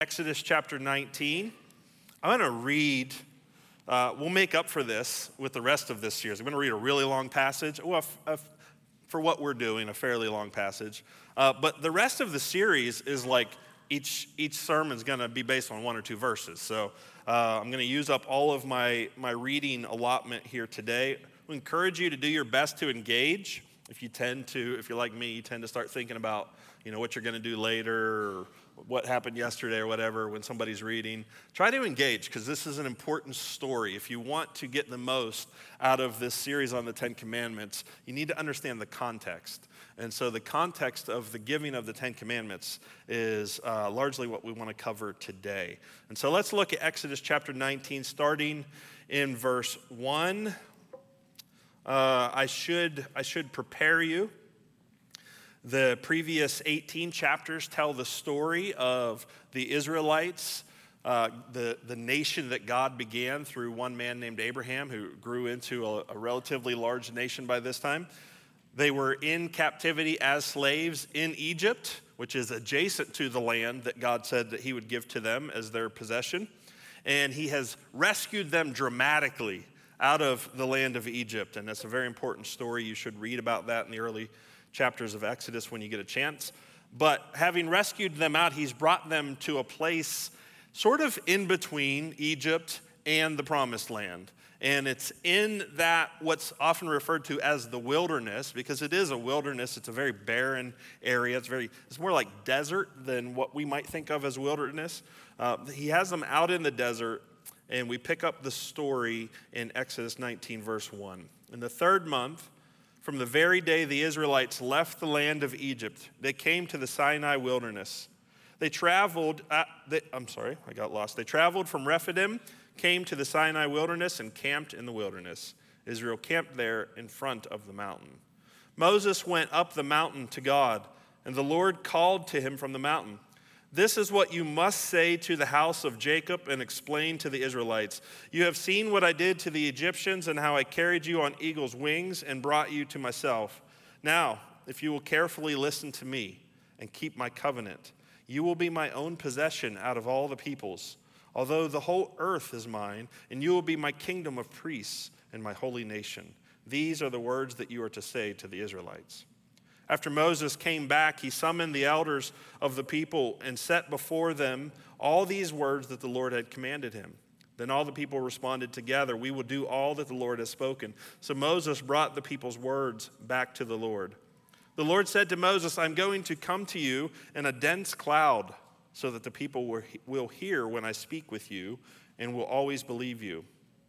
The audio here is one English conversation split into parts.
Exodus chapter 19. I'm going to read, we'll make up for this with the rest of this series. I'm going to read a really long passage. Well, for what we're doing, a fairly long passage. But the rest of the series is like each sermon is going to be based on one or two verses. So I'm going to use up all of my reading allotment here today. I encourage you to do your best to engage. If you're like me, you tend to start thinking about, what you're going to do later or what happened yesterday or whatever when somebody's reading. Try to engage because this is an important story. If you want to get the most out of this series on the Ten Commandments, you need to understand the context. And so the context of the giving of the Ten Commandments is largely what we want to cover today. And so let's look at Exodus chapter 19, starting in verse 1. I should prepare you. The previous 18 chapters tell the story of the Israelites, the nation that God began through one man named Abraham, who grew into a relatively large nation by this time. They were in captivity as slaves in Egypt, which is adjacent to the land that God said that he would give to them as their possession. And he has rescued them dramatically out of the land of Egypt. And that's a very important story. You should read about that in the early chapters of Exodus when you get a chance. But having rescued them out, he's brought them to a place sort of in between Egypt and the Promised Land. And it's in that what's often referred to as the wilderness, because it is a wilderness. It's a very barren area. It's more like desert than what we might think of as wilderness. He has them out in the desert, and we pick up the story in Exodus 19, verse 1. In the third month, from the very day the Israelites left the land of Egypt, they came to the Sinai wilderness. They traveled from Rephidim, came to the Sinai wilderness, and camped in the wilderness. Israel camped there in front of the mountain. Moses went up the mountain to God, and the Lord called to him from the mountain. This is what you must say to the house of Jacob and explain to the Israelites. You have seen what I did to the Egyptians and how I carried you on eagle's wings and brought you to myself. Now, if you will carefully listen to me and keep my covenant, you will be my own possession out of all the peoples, although the whole earth is mine, and you will be my kingdom of priests and my holy nation. These are the words that you are to say to the Israelites. After Moses came back, he summoned the elders of the people and set before them all these words that the Lord had commanded him. Then all the people responded together, "We will do all that the Lord has spoken." So Moses brought the people's words back to the Lord. The Lord said to Moses, "I'm going to come to you in a dense cloud so that the people will hear when I speak with you and will always believe you."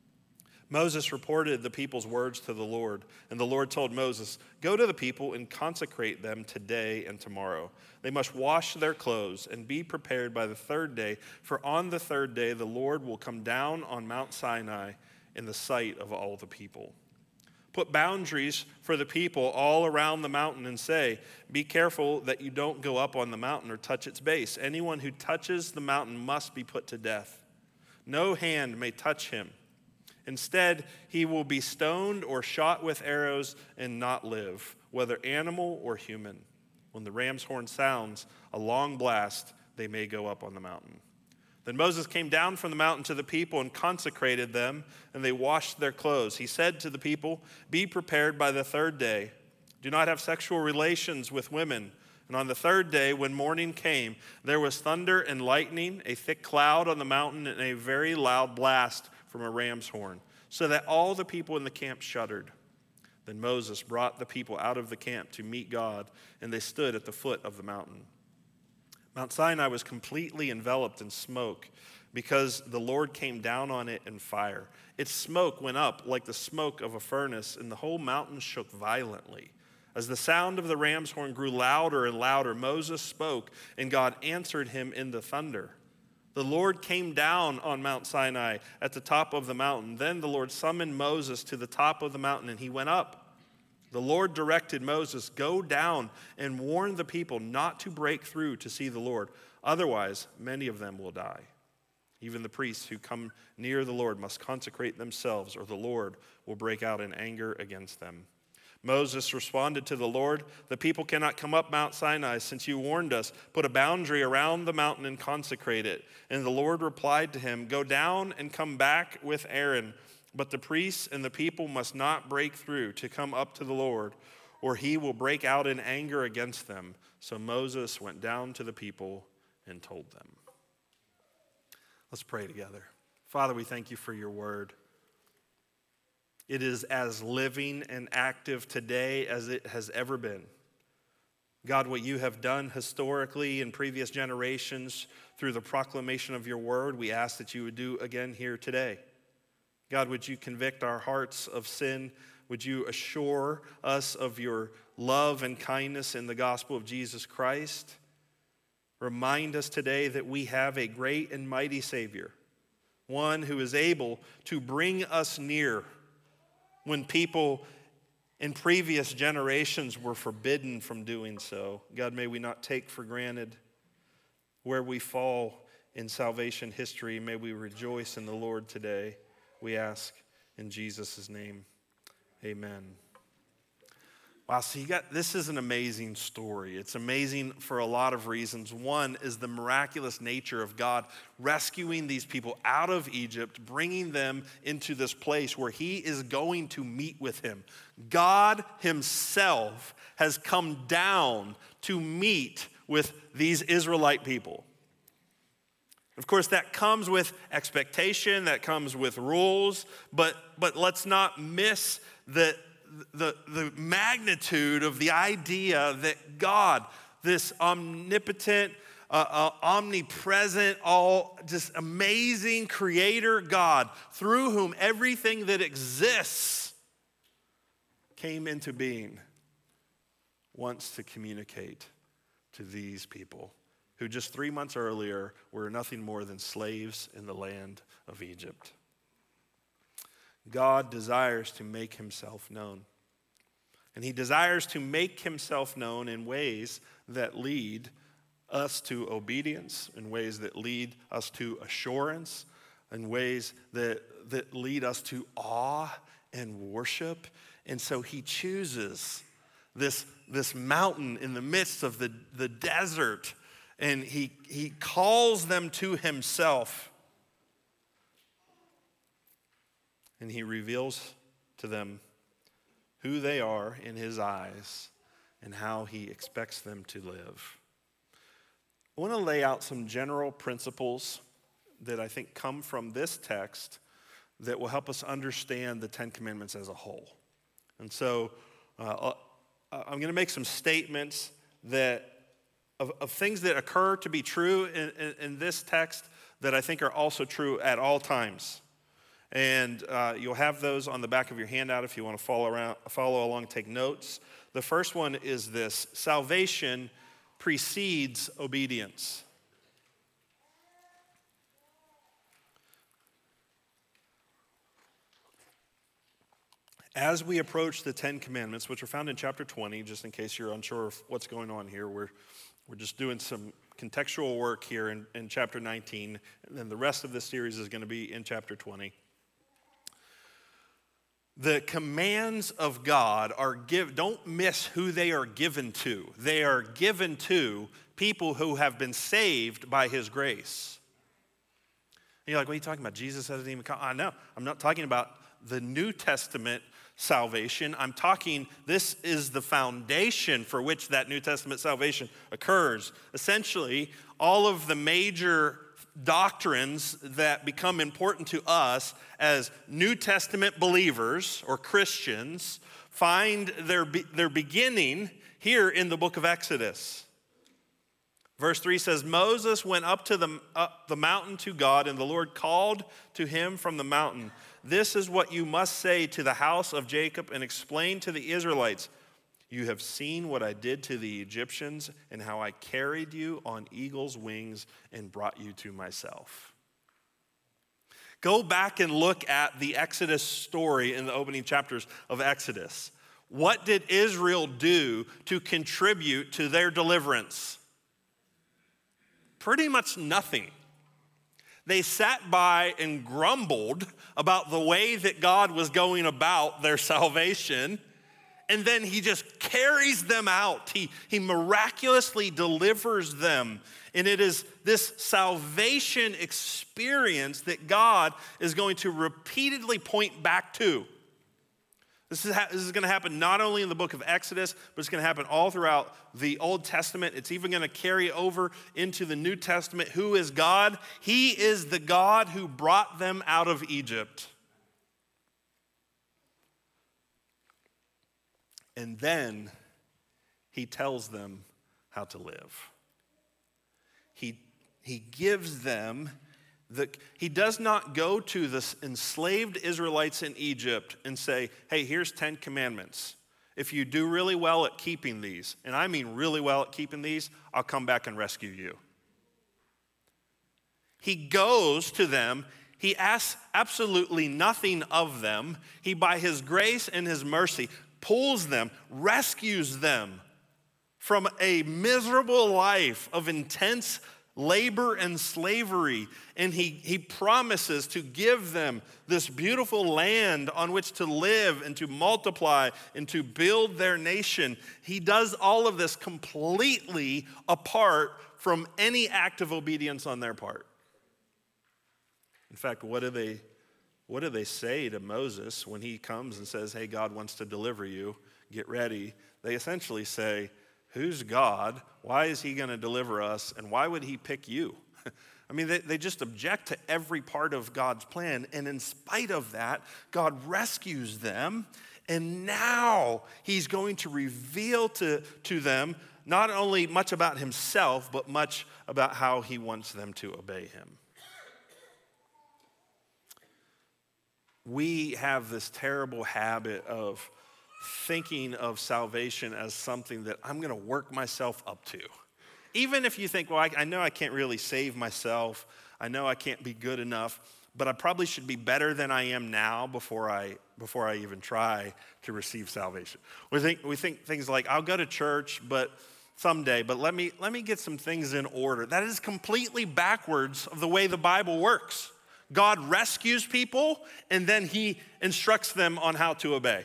Moses reported the people's words to the Lord, and the Lord told Moses, "Go to the people and consecrate them today and tomorrow. They must wash their clothes and be prepared by the third day, for on the third day the Lord will come down on Mount Sinai in the sight of all the people. Put boundaries for the people all around the mountain and say, 'Be careful that you don't go up on the mountain or touch its base. Anyone who touches the mountain must be put to death. No hand may touch him. Instead, he will be stoned or shot with arrows and not live, whether animal or human. When the ram's horn sounds a long blast, they may go up on the mountain.' Then Moses came down from the mountain to the people and consecrated them, and they washed their clothes. He said to the people, 'Be prepared by the third day. Do not have sexual relations with women.' And on the third day, when morning came, there was thunder and lightning, a thick cloud on the mountain, and a very loud blast from a ram's horn, so that all the people in the camp shuddered. Then Moses brought the people out of the camp to meet God, and they stood at the foot of the mountain. Mount Sinai was completely enveloped in smoke because the Lord came down on it in fire. Its smoke went up like the smoke of a furnace, and the whole mountain shook violently. As the sound of the ram's horn grew louder and louder, Moses spoke, and God answered him in the thunder. The Lord came down on Mount Sinai at the top of the mountain. Then the Lord summoned Moses to the top of the mountain, and he went up. The Lord directed Moses, "Go down and warn the people not to break through to see the Lord. Otherwise, many of them will die. Even the priests who come near the Lord must consecrate themselves, or the Lord will break out in anger against them." Moses responded to the Lord, "The people cannot come up Mount Sinai since you warned us. Put a boundary around the mountain and consecrate it." And the Lord replied to him, "Go down and come back with Aaron. But the priests and the people must not break through to come up to the Lord, or he will break out in anger against them." So Moses went down to the people and told them. Let's pray together. Father, we thank you for your word. It is as living and active today as it has ever been. God, what you have done historically in previous generations through the proclamation of your word, we ask that you would do again here today. God, would you convict our hearts of sin? Would you assure us of your love and kindness in the gospel of Jesus Christ? Remind us today that we have a great and mighty Savior, one who is able to bring us near when people in previous generations were forbidden from doing so. God, may we not take for granted where we fall in salvation history. May we rejoice in the Lord today. We ask in Jesus' name, amen. Wow, so this is an amazing story. It's amazing for a lot of reasons. One is the miraculous nature of God rescuing these people out of Egypt, bringing them into this place where he is going to meet with him. God himself has come down to meet with these Israelite people. Of course, that comes with expectation, that comes with rules, but let's not miss the magnitude of the idea that God, this omnipotent, omnipresent, all just amazing creator God, through whom everything that exists came into being, wants to communicate to these people who just 3 months earlier were nothing more than slaves in the land of Egypt. God desires to make himself known. And he desires to make himself known in ways that lead us to obedience, in ways that lead us to assurance, in ways that lead us to awe and worship. And so he chooses this mountain in the midst of the desert, and he calls them to himself. And he reveals to them who they are in his eyes and how he expects them to live. I want to lay out some general principles that I think come from this text that will help us understand the Ten Commandments as a whole. And so I'm going to make some statements of things that occur to be true in this text that I think are also true at all times. And you'll have those on the back of your handout if you want to follow along, take notes. The first one is this: salvation precedes obedience. As we approach the Ten Commandments, which are found in chapter 20, just in case you're unsure of what's going on here, we're just doing some contextual work here in chapter 19, and then the rest of this series is going to be in chapter 20. The commands of God don't miss who they are given to. They are given to people who have been saved by his grace. And you're like, what are you talking about? Jesus hasn't even come. I know. I'm not talking about the New Testament salvation. I'm talking, this is the foundation for which that New Testament salvation occurs. Essentially, all of the major doctrines that become important to us as New Testament believers or Christians find their beginning here in the book of Exodus. Verse 3 says, Moses went up the mountain to God, and the Lord called to him from the mountain. This is what you must say to the house of Jacob and explain to the Israelites. You have seen what I did to the Egyptians and how I carried you on eagle's wings and brought you to myself. Go back and look at the Exodus story in the opening chapters of Exodus. What did Israel do to contribute to their deliverance? Pretty much nothing. They sat by and grumbled about the way that God was going about their salvation, And then he just carries them out. He miraculously delivers them. And it is this salvation experience that God is going to repeatedly point back to. This is going to happen not only in the book of Exodus, but it's going to happen all throughout the Old Testament. It's even going to carry over into the New Testament. Who is God? He is the God who brought them out of Egypt. And then he tells them how to live. He gives them he does not go to the enslaved Israelites in Egypt and say, hey, here's 10 commandments. If you do really well at keeping these, and I mean really well at keeping these, I'll come back and rescue you. He goes to them. He asks absolutely nothing of them. He, by his grace and his mercy, pulls them, rescues them from a miserable life of intense labor and slavery, and he promises to give them this beautiful land on which to live and to multiply and to build their nation. He does all of this completely apart from any act of obedience on their part. In fact, what do they say to Moses when he comes and says, hey, God wants to deliver you, get ready? They essentially say, who's God? Why is he going to deliver us? And why would he pick you? I mean, they just object to every part of God's plan. And in spite of that, God rescues them. And now he's going to reveal to them not only much about himself, but much about how he wants them to obey him. We have this terrible habit of thinking of salvation as something that I'm going to work myself up to. Even if you think, well, I know I can't really save myself. I know I can't be good enough, but I probably should be better than I am now before I even try to receive salvation. We think things like, I'll go to church, but someday, but let me get some things in order. That is completely backwards of the way the Bible works. God rescues people, and then he instructs them on how to obey.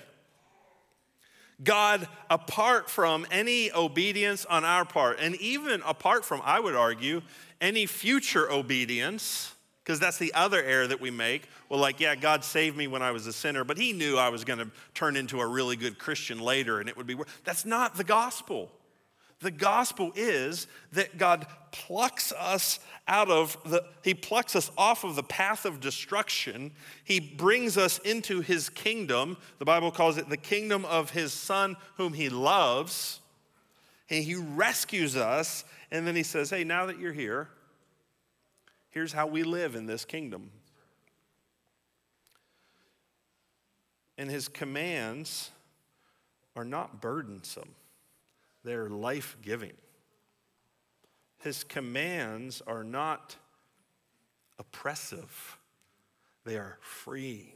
God, apart from any obedience on our part, and even apart from, I would argue, any future obedience, because that's the other error that we make. Well, like, yeah, God saved me when I was a sinner, but he knew I was going to turn into a really good Christian later, and it would be worse. That's not the gospel. The gospel is that God plucks us he plucks us off of the path of destruction. He brings us into his kingdom. The Bible calls it the kingdom of his Son whom he loves. And he rescues us. And then he says, hey, now that you're here, here's how we live in this kingdom. And his commands are not burdensome. They're life-giving. His commands are not oppressive. They are freeing.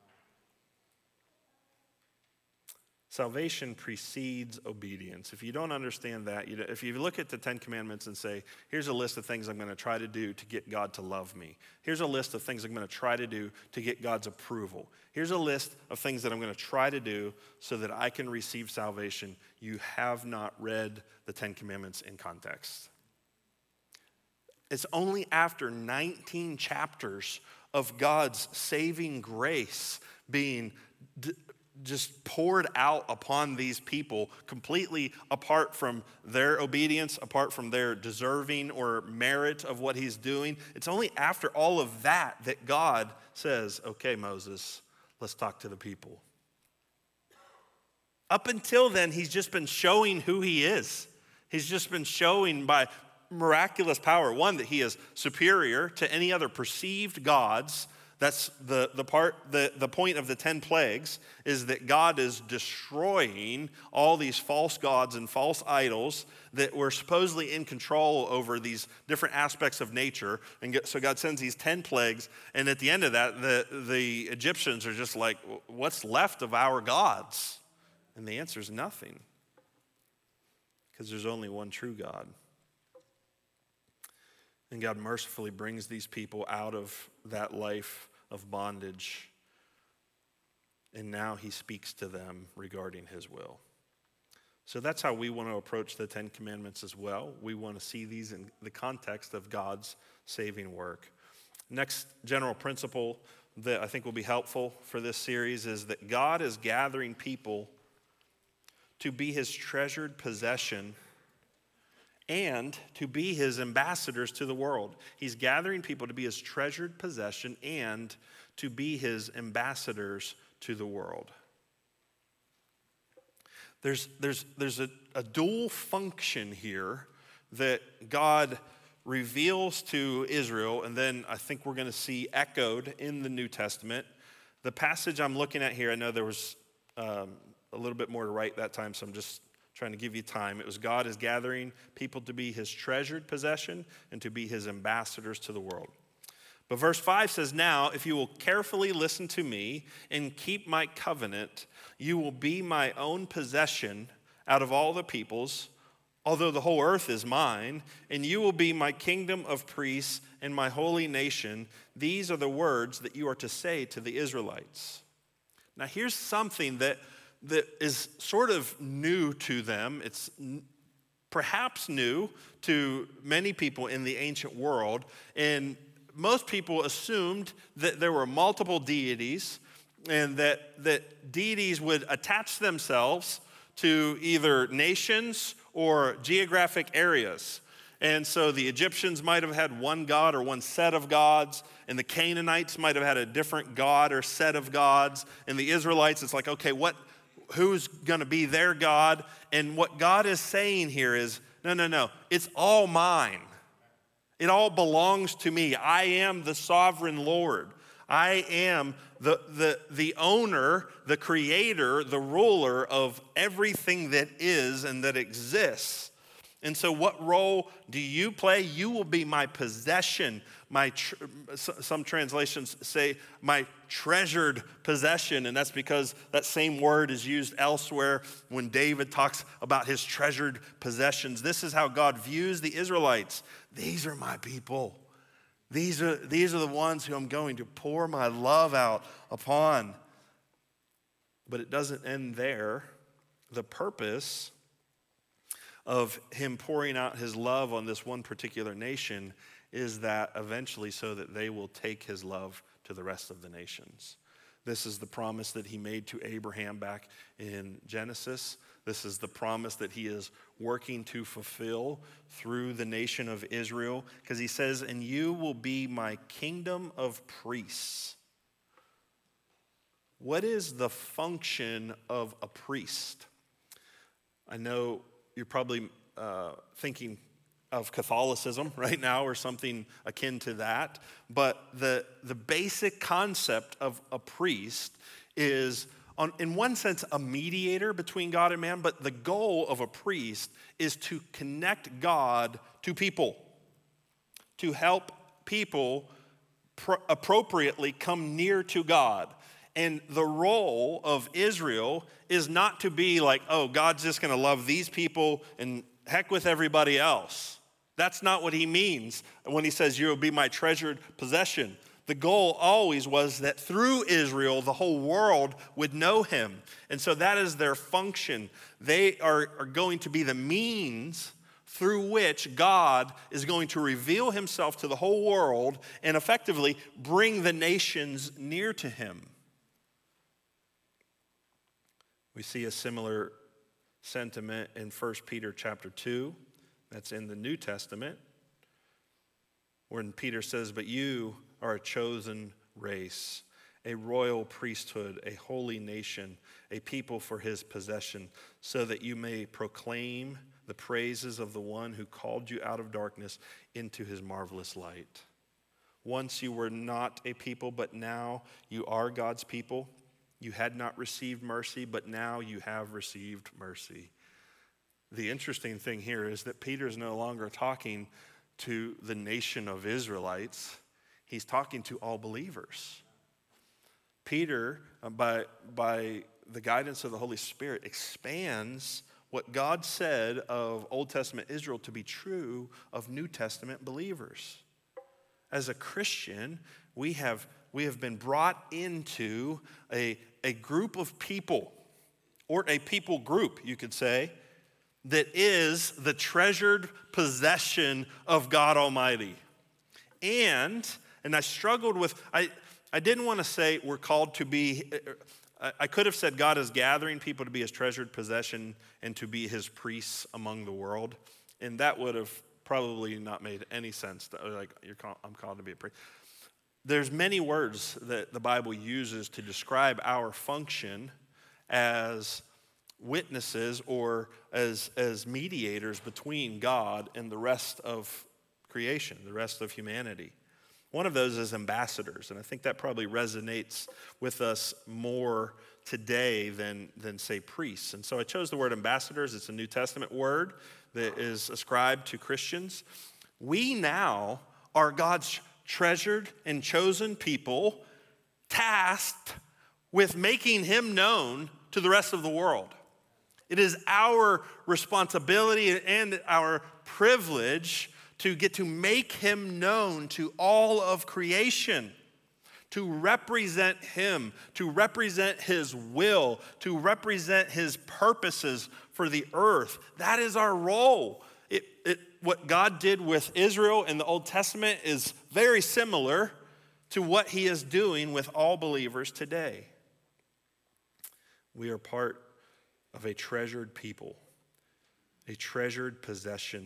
Salvation precedes obedience. If you don't understand that, if you look at the 10 Commandments and say, here's a list of things I'm going to try to do to get God to love me. Here's a list of things I'm going to try to do to get God's approval. Here's a list of things that I'm going to try to do so that I can receive salvation. You have not read the 10 Commandments in context. It's only after 19 chapters of God's saving grace being just poured out upon these people, completely apart from their obedience, apart from their deserving or merit of what he's doing. It's only after all of that that God says, okay, Moses, let's talk to the people. Up until then, he's just been showing who he is. He's just been showing by miraculous power, one, that he is superior to any other perceived gods. That's the point of the 10 plagues, is that God is destroying all these false gods and false idols that were supposedly in control over these different aspects of nature. And so God sends these 10 plagues, and at the end of that, the Egyptians are just like, what's left of our gods? And the answer is nothing, because there's only one true God. And God mercifully brings these people out of that life of bondage. and now he speaks to them regarding his will. So that's how we want to approach the Ten Commandments as well. We want to see these in the context of God's saving work. Next general principle that I think will be helpful for this series is that God is gathering people to be his treasured possession and to be his ambassadors to the world. He's gathering people to be his treasured possession and to be his ambassadors to the world. There's a dual function here that God reveals to Israel, and then I think we're going to see echoed in the New Testament. The passage I'm looking at here, I know there was a little bit more to write that time, so I'm just trying to give you time. It was God is gathering people to be his treasured possession and to be his ambassadors to the world. But verse 5 says, "Now, if you will carefully listen to me and keep my covenant, you will be my own possession out of all the peoples, although the whole earth is mine, and you will be my kingdom of priests and my holy nation. These are the words that you are to say to the Israelites." Now, here's something that is sort of new to them. It's perhaps new to many people in the ancient world, and most people assumed that there were multiple deities and that deities would attach themselves to either nations or geographic areas. And so the Egyptians might have had one god or one set of gods, and the Canaanites might have had a different god or set of gods, and the Israelites, it's like, okay, who's going to be their God? And what God is saying here is, no, it's all mine. It all belongs to me. I am the sovereign Lord. I am the owner, the creator, the ruler of everything that is and that exists. And so what role do you play? You will be my possession. Some translations say my treasured possession, and that's because that same word is used elsewhere when David talks about his treasured possessions. This is how God views the Israelites. These are my people. These are the ones who I'm going to pour my love out upon. But it doesn't end there. The purpose of him pouring out his love on this one particular nation is that eventually so that they will take his love to the rest of the nations. This is the promise that he made to Abraham back in Genesis. This is the promise that he is working to fulfill through the nation of Israel, because he says, "And you will be my kingdom of priests." What is the function of a priest? I know you're probably thinking of Catholicism right now or something akin to that, but the basic concept of a priest is, in one sense, a mediator between God and man, but the goal of a priest is to connect God to people, to help people appropriately come near to God. And the role of Israel is not to be like, oh, God's just going to love these people and heck with everybody else. That's not what he means when he says, "You will be my treasured possession." The goal always was that through Israel, the whole world would know him. And so that is their function. They are going to be the means through which God is going to reveal himself to the whole world and effectively bring the nations near to him. We see a similar sentiment in 1 Peter chapter 2. That's in the New Testament, when Peter says, "But you are a chosen race, a royal priesthood, a holy nation, a people for his possession, so that you may proclaim the praises of the one who called you out of darkness into his marvelous light." Once you were not a people, but now you are God's people. You had not received mercy, but now you have received mercy. The interesting thing here is that Peter is no longer talking to the nation of Israelites. He's talking to all believers. Peter, by the guidance of the Holy Spirit, expands what God said of Old Testament Israel to be true of New Testament believers. As a Christian, we have we have been brought into a group of people, or a people group, you could say, that is the treasured possession of God Almighty. And I struggled with, I didn't want to say we're called to be, I could have said God is gathering people to be his treasured possession and to be his priests among the world. And that would have probably not made any sense. Like, I'm called to be a priest. There's many words that the Bible uses to describe our function as witnesses or as mediators between God and the rest of creation, the rest of humanity. One of those is ambassadors, and I think that probably resonates with us more today than say, priests. And so I chose the word ambassadors. It's a New Testament word that is ascribed to Christians. We now are God's treasured and chosen people, tasked with making him known to the rest of the world. It is our responsibility and our privilege to get to make him known to all of creation, to represent him, to represent his will, to represent his purposes for the earth. That is our role. What God did with Israel in the Old Testament is very similar to what he is doing with all believers today. We are part of a treasured people, a treasured possession,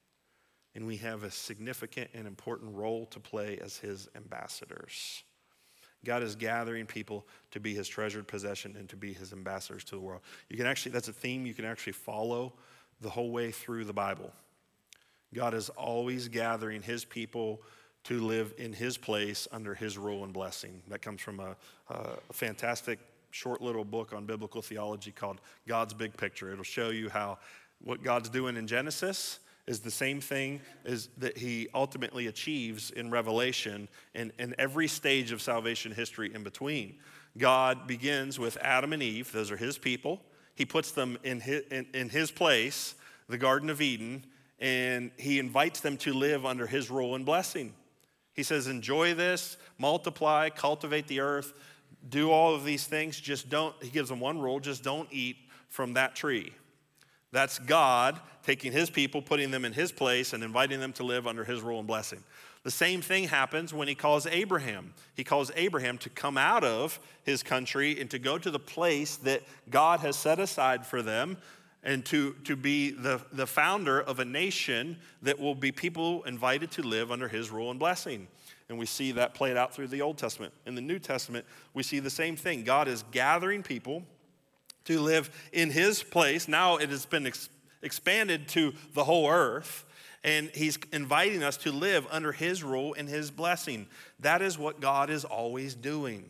and we have a significant and important role to play as his ambassadors. God is gathering people to be his treasured possession and to be his ambassadors to the world. That's a theme you can actually follow the whole way through the Bible. God is always gathering his people to live in his place under his rule and blessing. That comes from a fantastic short little book on biblical theology called God's Big Picture. It'll show you how what God's doing in Genesis is the same thing as that he ultimately achieves in Revelation and every stage of salvation history in between. God begins with Adam and Eve. Those are his people. He puts them in his place, the Garden of Eden, and he invites them to live under his rule and blessing. He says, enjoy this, multiply, cultivate the earth, do all of these things. He gives them one rule, just don't eat from that tree. That's God taking his people, putting them in his place, and inviting them to live under his rule and blessing. The same thing happens when he calls Abraham. He calls Abraham to come out of his country and to go to the place that God has set aside for them, and to be the founder of a nation that will be people invited to live under his rule and blessing. And we see that played out through the Old Testament. In the New Testament, we see the same thing. God is gathering people to live in his place. Now it has been expanded to the whole earth, and he's inviting us to live under his rule and his blessing. That is what God is always doing.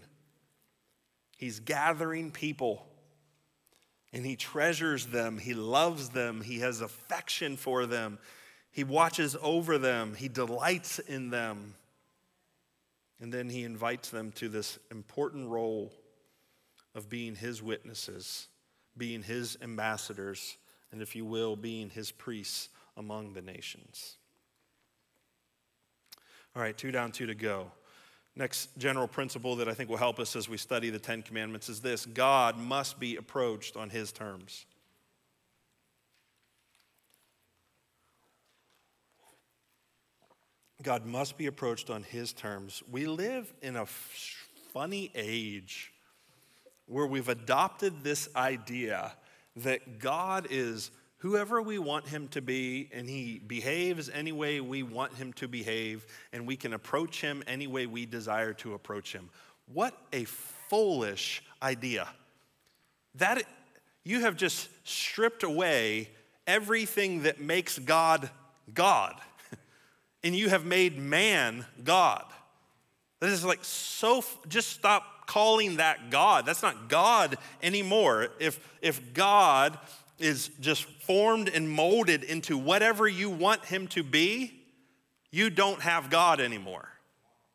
He's gathering people, and he treasures them. He loves them. He has affection for them. He watches over them. He delights in them. And then he invites them to this important role of being his witnesses, being his ambassadors, and if you will, being his priests among the nations. All right, 2 down, 2 to go. Next general principle that I think will help us as we study the Ten Commandments is this: God must be approached on his terms. God must be approached on his terms. We live in a funny age where we've adopted this idea that God is whoever we want him to be, and he behaves any way we want him to behave, and we can approach him any way we desire to approach him. What a foolish idea. That you have just stripped away everything that makes God God. And you have made man God. That is like just stop calling that God. That's not God anymore. If God is just formed and molded into whatever you want him to be, you don't have God anymore.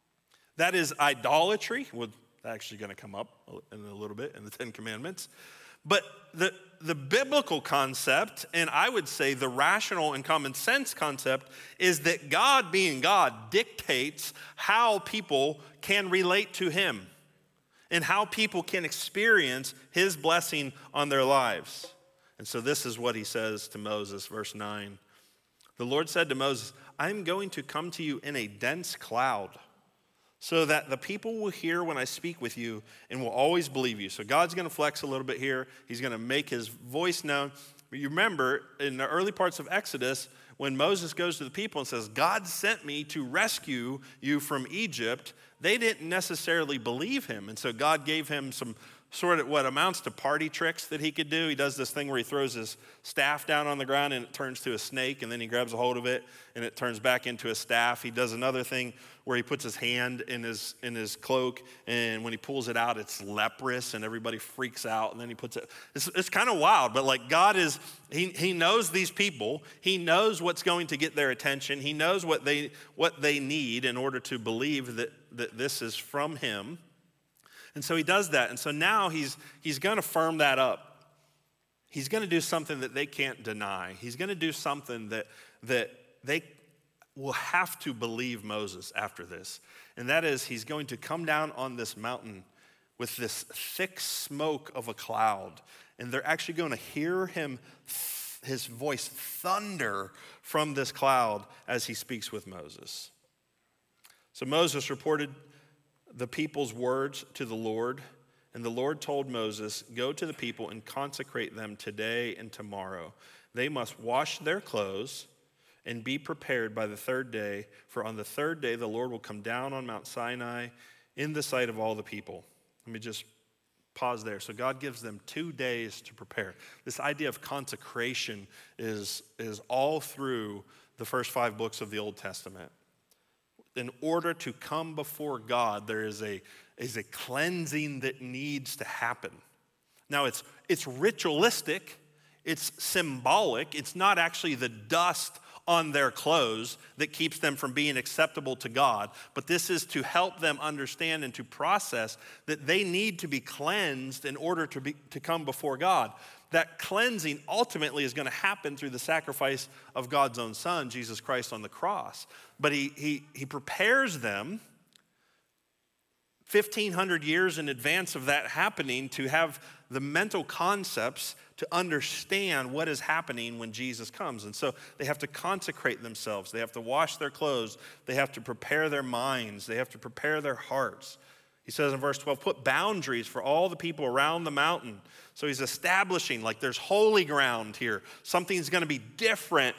That is idolatry. Well, that's actually going to come up in a little bit in the Ten Commandments. But the biblical concept, and I would say the rational and common sense concept, is that God, being God, dictates how people can relate to him and how people can experience his blessing on their lives. And so this is what he says to Moses, verse 9. The Lord said to Moses, I am going to come to you in a dense cloud, so that the people will hear when I speak with you and will always believe you. So God's going to flex a little bit here. He's going to make his voice known. But you remember in the early parts of Exodus, when Moses goes to the people and says, God sent me to rescue you from Egypt, they didn't necessarily believe him. And so God gave him some sort of what amounts to party tricks that he could do. He does this thing where he throws his staff down on the ground and it turns to a snake, and then he grabs a hold of it and it turns back into a staff. He does another thing where he puts his hand in his cloak, and when he pulls it out, it's leprous and everybody freaks out, and then he puts it. It's kind of wild, but like God is, he knows these people. He knows what's going to get their attention. He knows what they need in order to believe that this is from him. And so he does that. And so now he's going to firm that up. He's going to do something that they can't deny. He's going to do something that they will have to believe Moses after this. And that is, he's going to come down on this mountain with this thick smoke of a cloud. And they're actually going to hear his voice thunder from this cloud as he speaks with Moses. So Moses reported the people's words to the Lord, and the Lord told Moses, go to the people and consecrate them today and tomorrow. They must wash their clothes and be prepared by the third day, for on the third day the Lord will come down on Mount Sinai in the sight of all the people. Let me just pause there. So God gives them 2 days to prepare. This idea of consecration is all through the first 5 books of the Old Testament. In order to come before God, there is a cleansing that needs to happen. Now, it's ritualistic, it's symbolic, it's not actually the dust on their clothes that keeps them from being acceptable to God, but this is to help them understand and to process that they need to be cleansed in order to come before God. That cleansing ultimately is going to happen through the sacrifice of God's own Son, Jesus Christ, on the cross. But he prepares them 1,500 years in advance of that happening to have the mental concepts to understand what is happening when Jesus comes. And so they have to consecrate themselves. They have to wash their clothes. They have to prepare their minds. They have to prepare their hearts. He says in verse 12, put boundaries for all the people around the mountain. So he's establishing, like there's holy ground here. Something's going to be different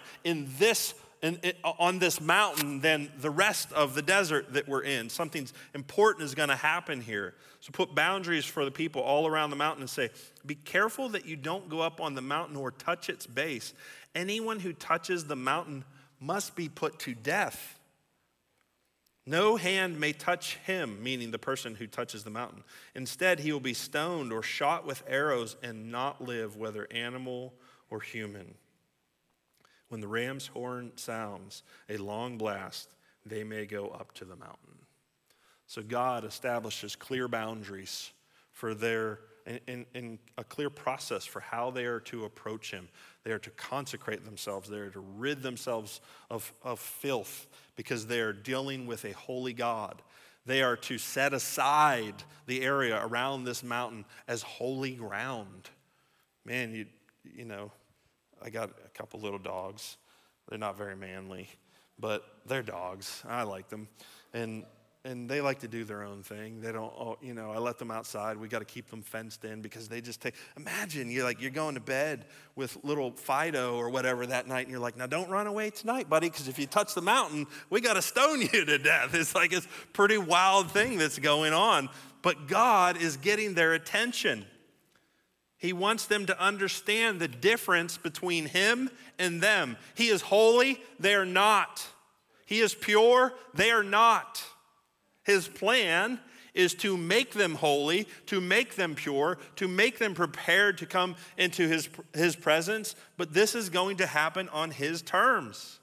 on this mountain than the rest of the desert that we're in. Something important is going to happen here. So put boundaries for the people all around the mountain and say, be careful that you don't go up on the mountain or touch its base. Anyone who touches the mountain must be put to death. No hand may touch him, meaning the person who touches the mountain. Instead, he will be stoned or shot with arrows and not live, whether animal or human. When the ram's horn sounds a long blast, they may go up to the mountain. So God establishes clear boundaries for and a clear process for how they are to approach him. They are to consecrate themselves. They are to rid themselves of filth because they are dealing with a holy God. They are to set aside the area around this mountain as holy ground. Man, you know, I got a couple little dogs. They're not very manly, but they're dogs. I like them. And they like to do their own thing. They don't, I let them outside. We got to keep them fenced in because they just imagine you're going to bed with little Fido or whatever that night, and you're like, now don't run away tonight, buddy, because if you touch the mountain, we got to stone you to death. It's like it's a pretty wild thing that's going on. But God is getting their attention. He wants them to understand the difference between him and them. He is holy, they are not. He is pure, they are not. His plan is to make them holy, to make them pure, to make them prepared to come into his presence, but this is going to happen on his terms.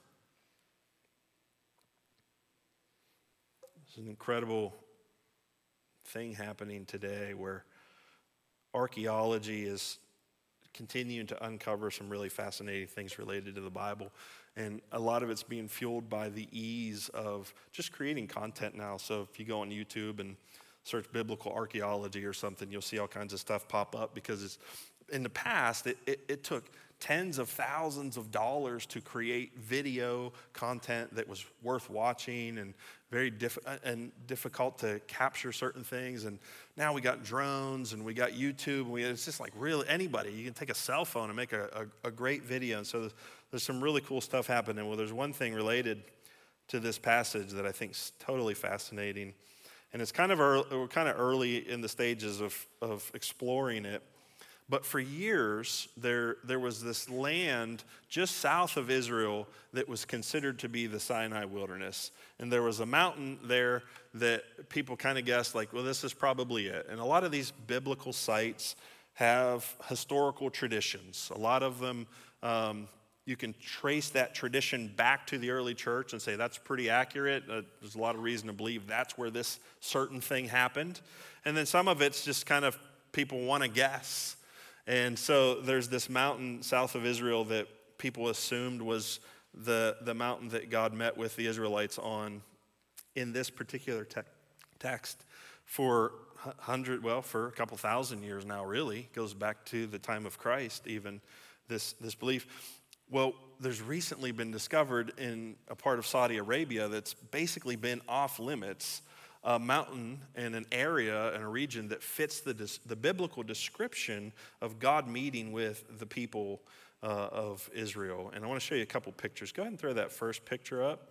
It's an incredible thing happening today where archaeology is continuing to uncover some really fascinating things related to the Bible. And a lot of it's being fueled by the ease of just creating content now. So if you go on YouTube and search biblical archaeology or something, you'll see all kinds of stuff pop up, because in the past, it took tens of thousands of dollars to create video content that was worth watching and very difficult to capture certain things. And now we got drones and we got YouTube. And it's just like really anybody. You can take a cell phone and make a great video. And so there's some really cool stuff happening. Well, there's one thing related to this passage that I think is totally fascinating. And it's we're kind of early in the stages of exploring it. But for years, there was this land just south of Israel that was considered to be the Sinai wilderness. And there was a mountain there that people kind of guessed, like, well, this is probably it. And a lot of these biblical sites have historical traditions. A lot of them, you can trace that tradition back to the early church and say that's pretty accurate. There's a lot of reason to believe that's where this certain thing happened. And then some of it's just kind of people want to guess. And so there's this mountain south of Israel that people assumed was the mountain that God met with the Israelites on in this particular text for for a couple thousand years now, really. It goes back to the time of Christ, even this belief. Well, there's recently been discovered in a part of Saudi Arabia that's basically been off limits, a mountain and an area and a region that fits the biblical description of God meeting with the people of Israel. And I want to show you a couple pictures. Go ahead and throw that first picture up.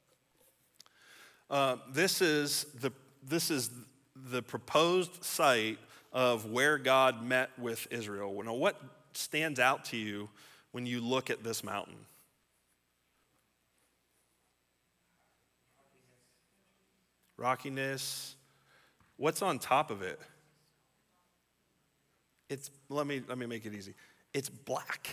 This is the proposed site of where God met with Israel. Now, what stands out to you when you look at this mountain? Rockiness. What's on top of it? Let me make it easy. It's black.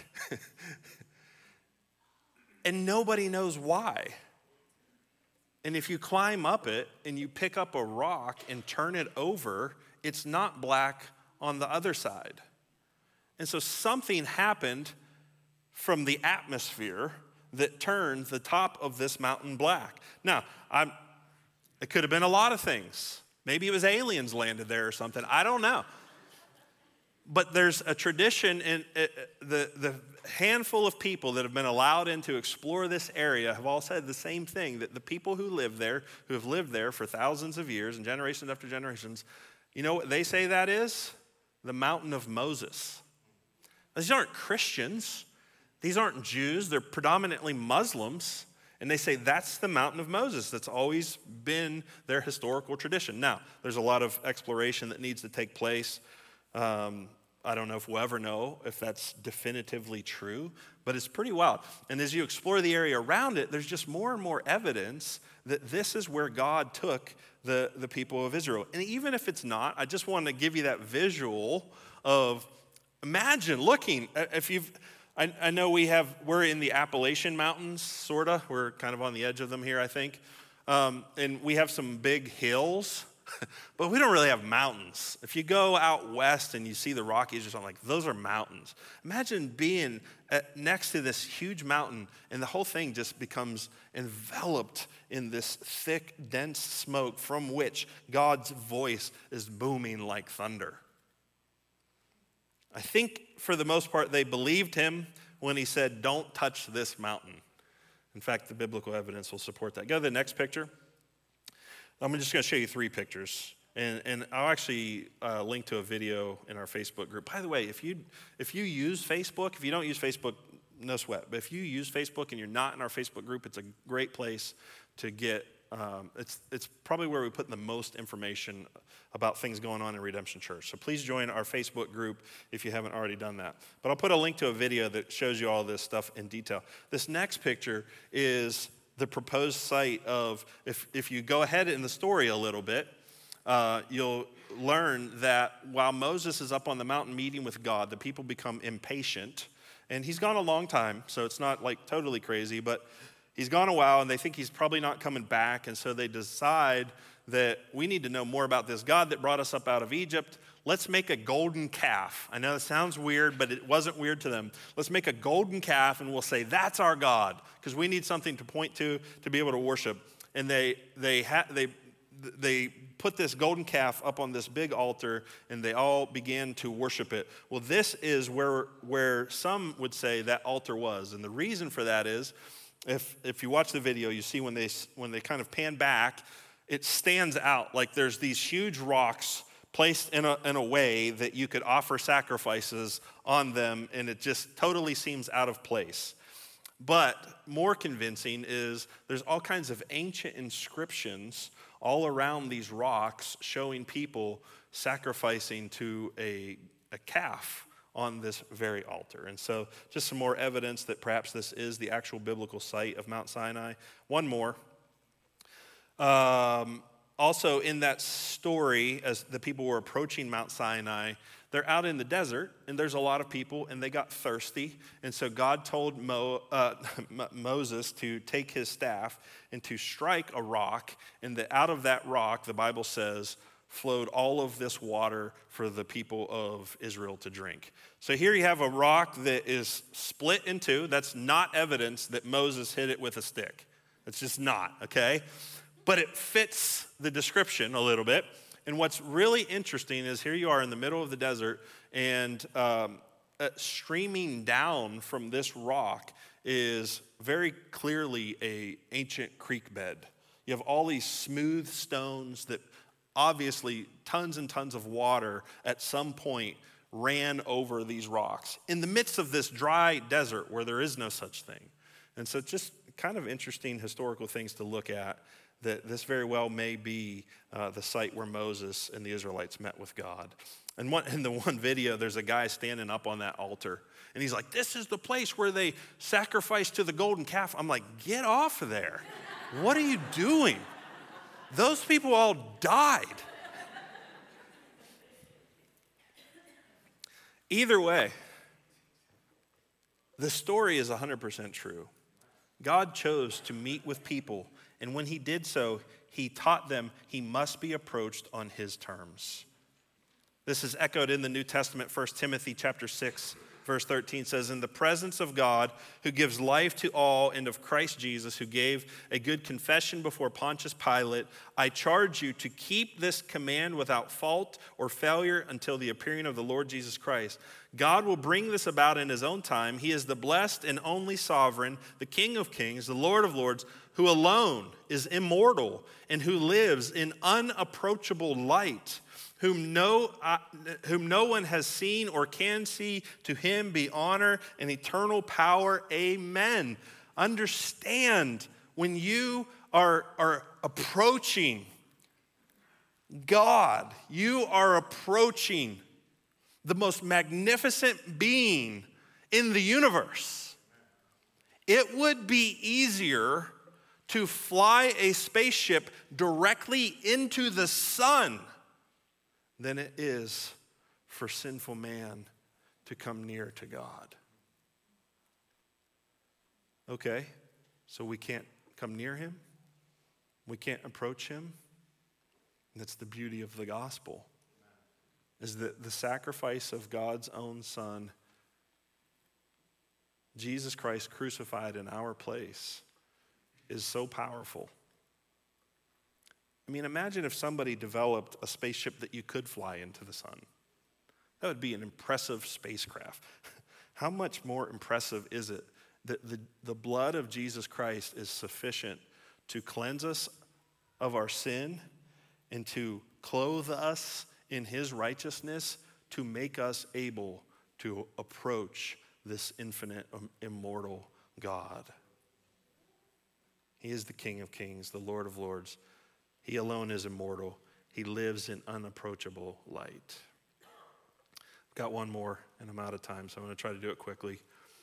And nobody knows why. And if you climb up it and you pick up a rock and turn it over, it's not black on the other side. And so something happened from the atmosphere that turned the top of this mountain black. Now, it could have been a lot of things. Maybe it was aliens landed there or something. I don't know. But there's a tradition, in the handful of people that have been allowed in to explore this area have all said the same thing, that the people who live there, who have lived there for thousands of years and generations after generations, you know what they say that is? The mountain of Moses. These aren't Christians. These aren't Jews. They're predominantly Muslims. And they say that's the mountain of Moses. That's always been their historical tradition. Now, there's a lot of exploration that needs to take place. I don't know if we'll ever know if that's definitively true, but it's pretty wild. And as you explore the area around it, there's just more and more evidence that this is where God took the people of Israel. And even if it's not, I just want to give you that visual of, imagine looking, I know we're in the Appalachian Mountains, sort of. We're kind of on the edge of them here, I think. And we have some big hills, but we don't really have mountains. If you go out west and you see the Rockies or something, like, those are mountains. Imagine being next to this huge mountain and the whole thing just becomes enveloped in this thick, dense smoke from which God's voice is booming like thunder. I think for the most part they believed him when he said, "Don't touch this mountain." In fact, the biblical evidence will support that. Go to the next picture. I'm just going to show you 3 pictures. And I'll actually link to a video in our Facebook group. By the way, if you use Facebook, if you don't use Facebook, no sweat. But if you use Facebook and you're not in our Facebook group, it's a great place to get. It's probably where we put the most information about things going on in Redemption Church. So please join our Facebook group if you haven't already done that. But I'll put a link to a video that shows you all this stuff in detail. This next picture is the proposed site of, if you go ahead in the story a little bit, you'll learn that while Moses is up on the mountain meeting with God, the people become impatient. And he's gone a long time, so it's not like totally crazy, but he's gone a while and they think he's probably not coming back. And so they decide that we need to know more about this God that brought us up out of Egypt. Let's make a golden calf. I know that sounds weird, but it wasn't weird to them. Let's make a golden calf and we'll say, that's our God, because we need something to point to be able to worship. And they put this golden calf up on this big altar, and they all began to worship it. Well, this is where some would say that altar was. And the reason for that is, if you watch the video, you see when they kind of pan back, it stands out like there's these huge rocks placed in a way that you could offer sacrifices on them, and it just totally seems out of place. But more convincing is there's all kinds of ancient inscriptions all around these rocks showing people sacrificing to a calf on this very altar. And so just some more evidence that perhaps this is the actual biblical site of Mount Sinai. One more. Also in that story, as the people were approaching Mount Sinai, they're out in the desert, and there's a lot of people, and they got thirsty. And so God told Moses to take his staff and to strike a rock, and that out of that rock, the Bible says, flowed all of this water for the people of Israel to drink. So here you have a rock that is split in two. That's not evidence that Moses hit it with a stick. It's just not, okay? But it fits the description a little bit. And what's really interesting is here you are in the middle of the desert, and streaming down from this rock is very clearly an ancient creek bed. You have all these smooth stones that obviously tons and tons of water at some point ran over these rocks in the midst of this dry desert where there is no such thing. And so just kind of interesting historical things to look at, that this very well may be the site where Moses and the Israelites met with God. And in the one video, there's a guy standing up on that altar, and he's like, this is the place where they sacrifice to the golden calf. I'm like, get off of there. What are you doing? Those people all died. Either way, the story is 100% true. God chose to meet with people, and when he did so, he taught them he must be approached on his terms. This is echoed in the New Testament. 1 Timothy chapter 6, verse 13 says, in the presence of God, who gives life to all, and of Christ Jesus, who gave a good confession before Pontius Pilate, I charge you to keep this command without fault or failure until the appearing of the Lord Jesus Christ. God will bring this about in his own time. He is the blessed and only sovereign, the King of kings, the Lord of lords, who alone is immortal and who lives in unapproachable light, whom no one has seen or can see. To him be honor and eternal power. Amen. Understand, when you are approaching God, you are approaching the most magnificent being in the universe. It would be easier to fly a spaceship directly into the sun than it is for sinful man to come near to God. Okay, so we can't come near him. We can't approach him. And that's the beauty of the gospel, is that the sacrifice of God's own Son, Jesus Christ crucified in our place, is so powerful. I mean, imagine if somebody developed a spaceship that you could fly into the sun. That would be an impressive spacecraft. How much more impressive is it that the blood of Jesus Christ is sufficient to cleanse us of our sin and to clothe us in his righteousness, to make us able to approach this infinite, immortal God. He is the King of kings, the Lord of lords. He alone is immortal. He lives in unapproachable light. I've got one more, and I'm out of time, so I'm going to try to do it quickly.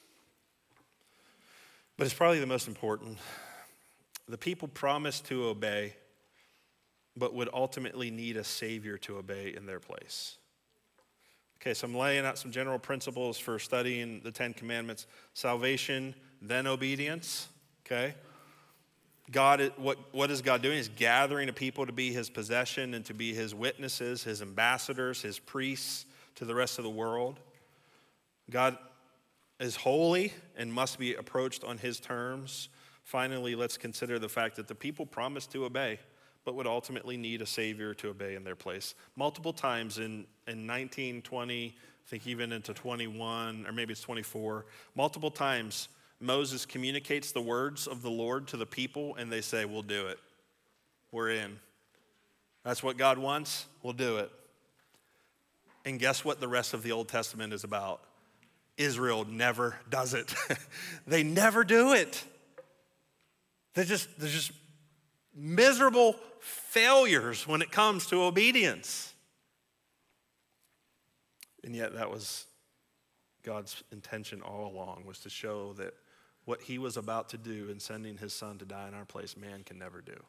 But it's probably the most important. The people promised to obey, but would ultimately need a Savior to obey in their place. Okay, so I'm laying out some general principles for studying the Ten Commandments. Salvation, then obedience, okay? what is God doing? He's gathering a people to be his possession and to be his witnesses, his ambassadors, his priests to the rest of the world. God is holy and must be approached on his terms. Finally, let's consider the fact that the people promised to obey, but would ultimately need a Savior to obey in their place. Multiple times in 19, 20, I think even into 21, or maybe it's 24, multiple times Moses communicates the words of the Lord to the people, and they say, we'll do it. We're in. That's what God wants. We'll do it. And guess what the rest of the Old Testament is about? Israel never does it. They never do it. They're just miserable failures when it comes to obedience. And yet that was God's intention all along, was to show that what he was about to do in sending his son to die in our place, man can never do.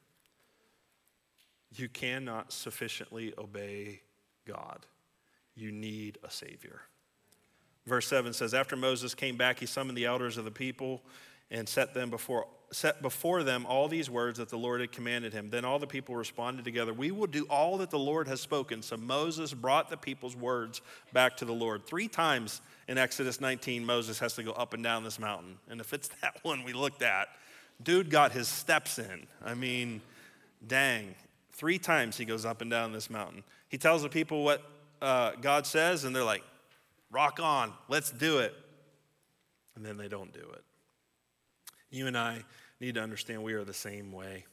You cannot sufficiently obey God. You need a Savior. Verse 7 says, after Moses came back, he summoned the elders of the people and set before them all these words that the Lord had commanded him. Then all the people responded together, we will do all that the Lord has spoken. So Moses brought the people's words back to the Lord. 3 times in Exodus 19, Moses has to go up and down this mountain. And if it's that one we looked at, dude got his steps in. I mean, dang. 3 times he goes up and down this mountain. He tells the people what God says, and they're like, rock on, let's do it. And then they don't do it. You and I need to understand we are the same way.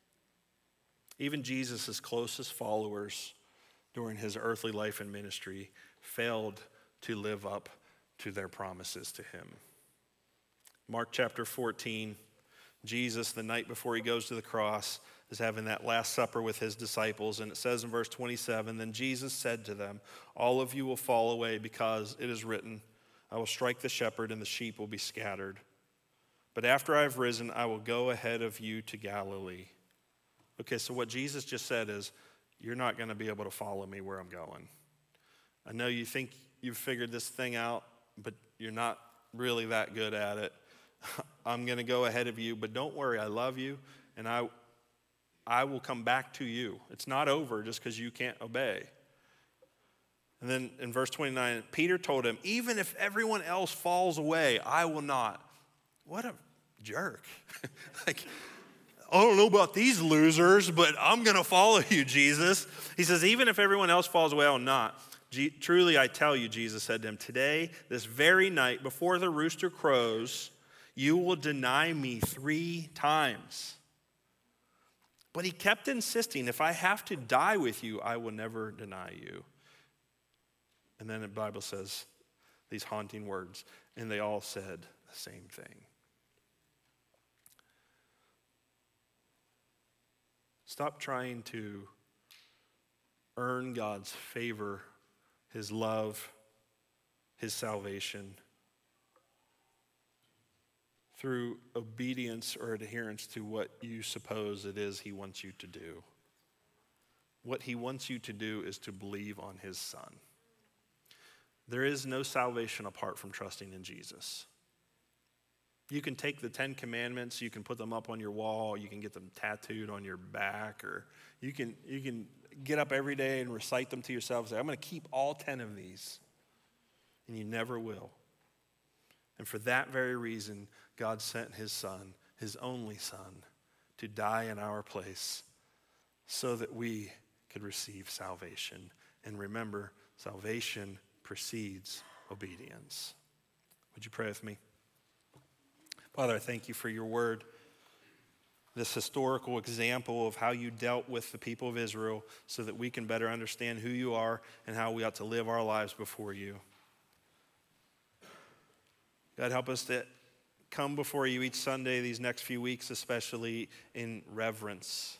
Even Jesus' closest followers during his earthly life and ministry failed to live up to their promises to him. Mark chapter 14, Jesus, the night before he goes to the cross, is having that Last Supper with his disciples. And it says in verse 27, then Jesus said to them, all of you will fall away because it is written, I will strike the shepherd and the sheep will be scattered. But after I have risen, I will go ahead of you to Galilee. Okay, so what Jesus just said is, you're not going to be able to follow me where I'm going. I know you think you've figured this thing out, but you're not really that good at it. I'm going to go ahead of you, but don't worry, I love you, and I will come back to you. It's not over just because you can't obey. And then in verse 29, Peter told him, even if everyone else falls away, I will not. What a jerk. Like, I don't know about these losers, but I'm going to follow you, Jesus. He says, even if everyone else falls away, I will not. Truly, I tell you, Jesus said to him, today, this very night, before the rooster crows, you will deny me 3 times. But he kept insisting, if I have to die with you, I will never deny you. And then the Bible says these haunting words, and they all said the same thing. Stop trying to earn God's favor, his love, his salvation through obedience or adherence to what you suppose it is he wants you to do. What he wants you to do is to believe on his Son. There is no salvation apart from trusting in Jesus. You can take the 10 Commandments, you can put them up on your wall, you can get them tattooed on your back, or you can get up every day and recite them to yourself and say, I'm going to keep all 10 of these. And you never will. And for that very reason, God sent his Son, his only Son, to die in our place so that we could receive salvation. And remember, salvation precedes obedience. Would you pray with me? Father, I thank you for your word, this historical example of how you dealt with the people of Israel so that we can better understand who you are and how we ought to live our lives before you. God, help us to come before you each Sunday, these next few weeks, especially in reverence.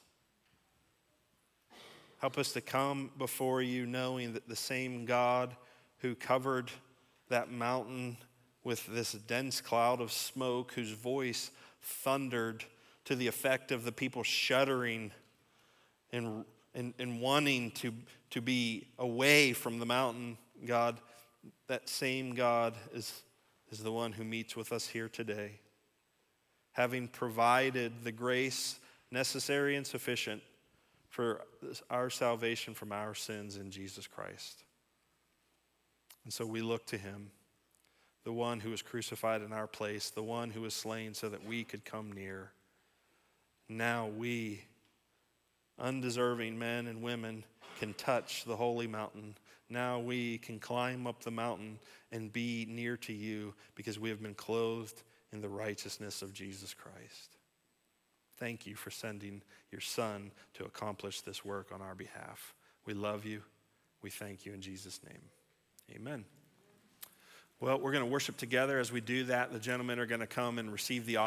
Help us to come before you knowing that the same God who covered that mountain with this dense cloud of smoke, whose voice thundered to the effect of the people shuddering and wanting to be away from the mountain, God, that same God is the one who meets with us here today. having provided the grace necessary and sufficient for our salvation from our sins in Jesus Christ. And so we look to him, the one who was crucified in our place, the one who was slain so that we could come near. Now we, undeserving men and women, can touch the holy mountain. Now we can climb up the mountain and be near to you because we have been clothed in the righteousness of Jesus Christ. Thank you for sending your Son to accomplish this work on our behalf. We love you. We thank you in Jesus' name. Amen. Well, we're going to worship together. As we do that, the gentlemen are going to come and receive the offering.